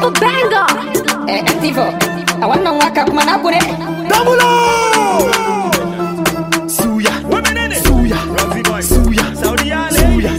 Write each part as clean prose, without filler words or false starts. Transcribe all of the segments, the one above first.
Benga. Tivo, a wannan waka kuma na kure. Damulo! Suya, suya, suya, suya,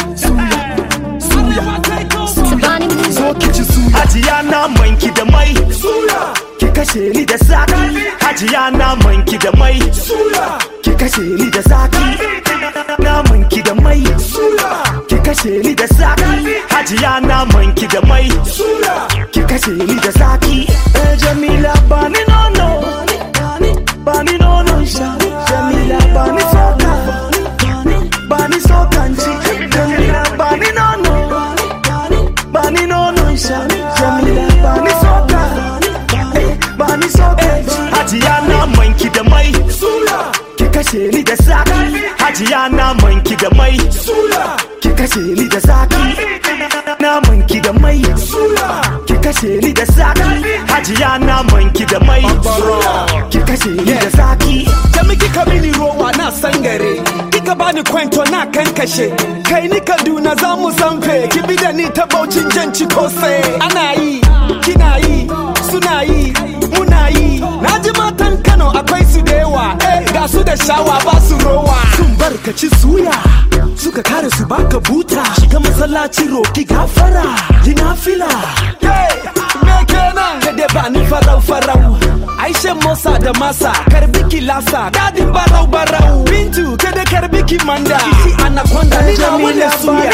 suya, zo ki ci suya. Hajiya na manki da mai. Suya, ki kashe ni da zaki. Hajiya na manki da mai. Suya, ki kashe ni da zaki. Na manki da mai. Suya, ki kashe ni da zaki. Hajiya na manki da mai. Suya, ki kashe ni da zaki. Jamila bani nono, bani nono sha. Jamila bani soka, bani sokanci. Jamila bani nono, bani nono sha. Jamila bani soka, bani sokanci. Hajiya na manki da mai. Suya, ki kashe ni da zaki. Hajiya na manki da mai. Suya, ki kashe ni da zaki. Na manki da mai. Suya, ki kashe ni da zaki. Hajiya na manki da mai. Ki kashe ni da zaki. Jami kika mini rowa na sangare, kika bani kwento na kankashe. Kai ni Kaduna za mu sanfe, ki bi da ni ta Bauchin jan Cikose. Ana yi, kina yi, suna yi, muna yi. Na ji matan Kano akwai su da yawa, ga su da shawa ba su rowa. Sun barkaci suya, suka kare su baka buta. Shiga masallaci roki gafara, yi nafila. Me kenan da dai ba ni farau. Aisha Musa da masa, karbi ki lasa, dadin barau. Bintu kada karbi ki manda, kisi anaconda ni na wale suya.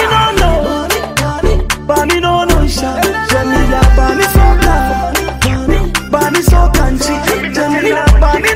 Bani nono sha, Jamila bani soka, bani sokanci. Jamila bani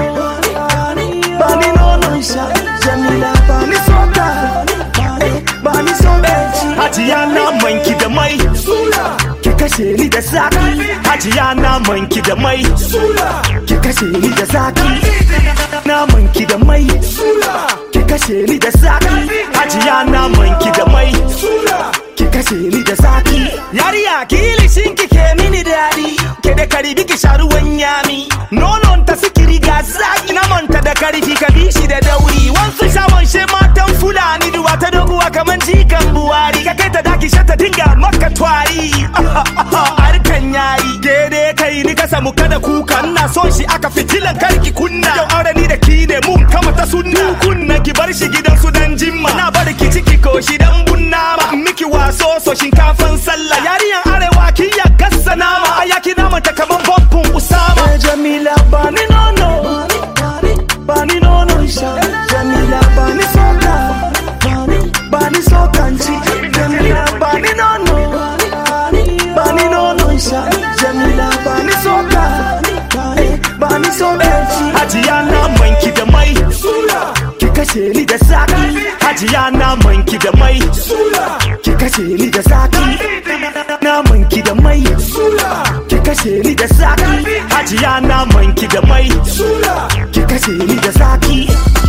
nono sha, Jamila bani soka, bani sokanci. Hajiya na manki da mai. Ki kashe ni da zaki. Hajiya na manki da mai. Ki kashe ni da zaki. Na manki da mai. Ki kashe ni da zaki. Hajiya na manki da mai. Ki kashe ni da zaki. Yariya kilishin ki ke mini dadi, ke da karibi ki sha ruwan yami. Nonon ta sikiri ga zaki, na manta da karfi ka bi shi da dauri. Wansu shawon she matan Fulani, duwa ta doguwa kaman jikan Buhari. Ka kai ta daki ta dinga maka twari. Arkan yayi gede kai ni ka samu kada kuka. Ina son shi aka fitilan karki kunna. Yau aure ni da ki ne mun kama ta sunna. Kunna ki bar shi gidan su dan jimma. Na bar ki ciki ko shi dan bunna ma. Miki waso so shinkafan sallah. Yariyan arewa ki ya gassa nama. Ayaki nama ta kaman bobbun Usama. Jamila bani nono, bani nono sha. Jamila bani soka, bani sokanci. Jamila bani nono, bani nono sha. Jamila bani soka, bani sokanci. Hajiya na manki da mai. Ki kashe ni da zaki. Hajiya na manki da mai. Ki kashe ni da zaki. Na manki da mai. Ki kashe ni da zaki. Hajiya na manki da mai. Ki kashe ni da zaki.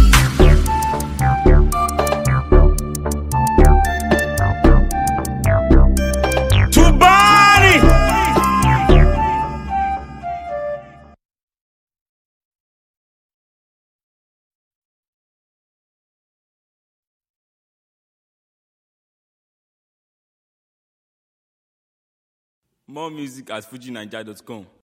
Tubani. More music at FujiNiger.com.